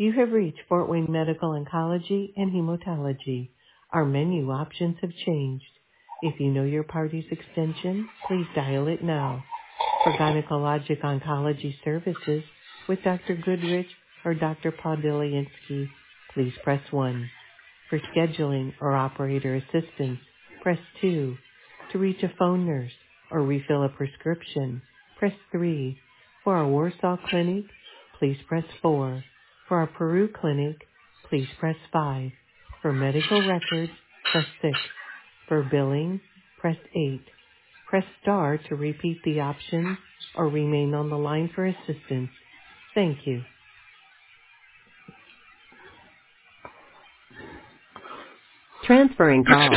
You have reached Fort Wayne Medical Oncology and Hematology. Our menu options have changed. If you know your party's extension, please dial it now. For gynecologic oncology services with Dr. Goodrich or Dr. Podolinsky, please press 1. For scheduling or operator assistance, press 2. To reach a phone nurse or refill a prescription, press 3. For our Warsaw clinic, please press 4. For our Peru clinic, please press 5. For medical records, press 6. For billing, press 8. Press star to repeat the options or remain on the line for assistance. Thank you. Transferring call.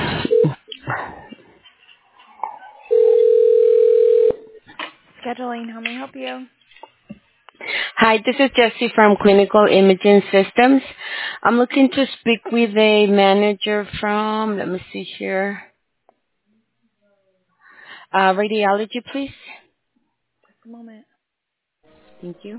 Scheduling, how may I help you? Hi, this is Jessie from Clinical Imaging Systems. I'm looking to speak with a manager from, let me see here, radiology, please. Just a moment. Thank you.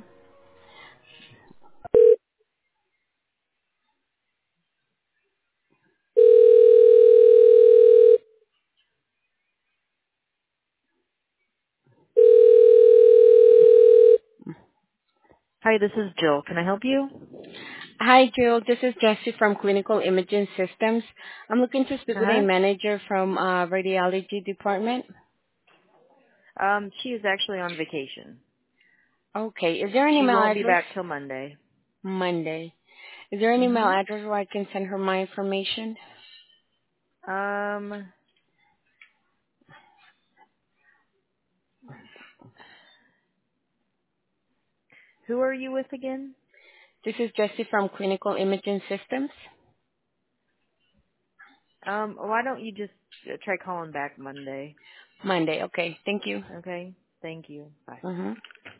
Hi, this is Jill. Can I help you? Hi, Jill. This is Jessie from Clinical Imaging Systems. I'm looking to speak with a Uh-huh. manager from radiology department. She is actually on vacation. Okay. Is there an She email won't be address? back till Monday. Monday. Is there an email Mm-hmm. address where I can send her my information? Who are you with again? This is Jessie from Clinical Imaging Systems. Why don't you just try calling back Monday? Monday. Okay. Thank you. Okay. Thank you. Bye. Mm-hmm.